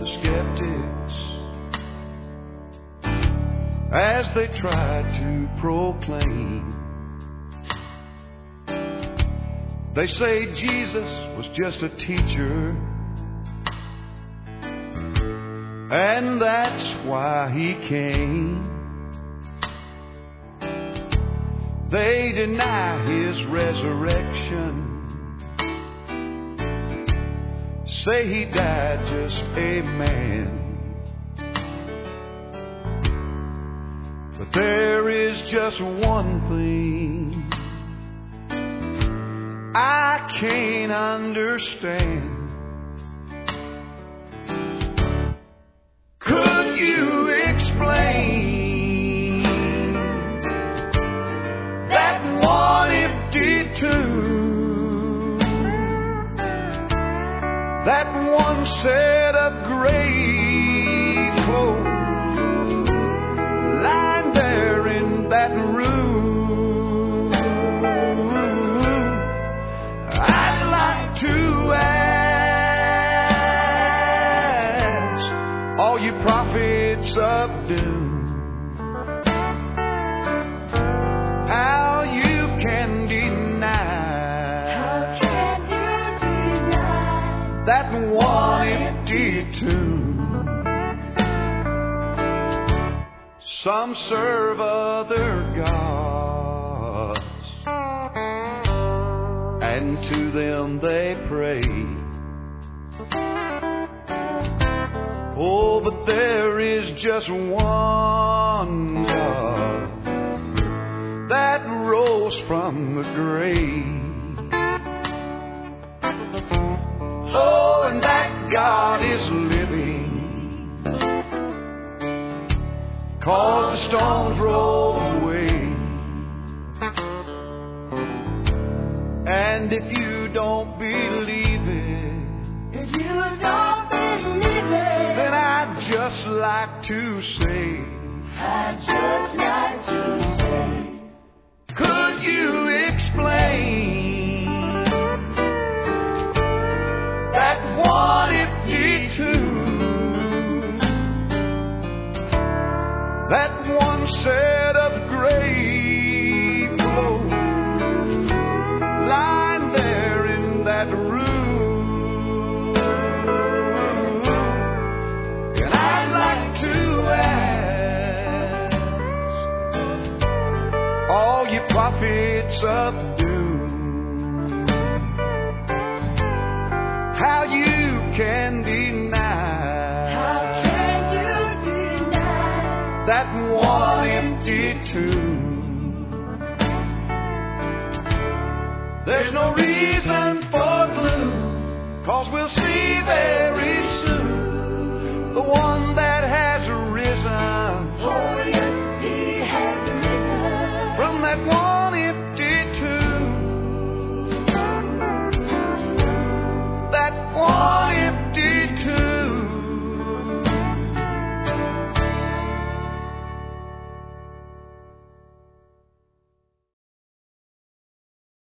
the skeptics as they tried to proclaim. They say Jesus was just a teacher, and that's why he came. They deny his resurrection, say he died just a man. But there is just one thing I can't understand. Could you explain that one empty tomb, that one set of grave clothes lying there in that room? I'd like to ask all you prophets of doom how you can deny that one empty tomb. Some serve other gods, and to them they pray. Oh, but there is just one God that rose from the grave. Oh, and that God is living, 'cause the stones roll away. And if you don't believe it, then I'd just like to say, could you explain that one empty tomb, that one set of grave clothes lying there in that room? And I'd like to ask all you prophets of doom how you can deny that one empty tomb. There's no reason for gloom, 'cause we'll see there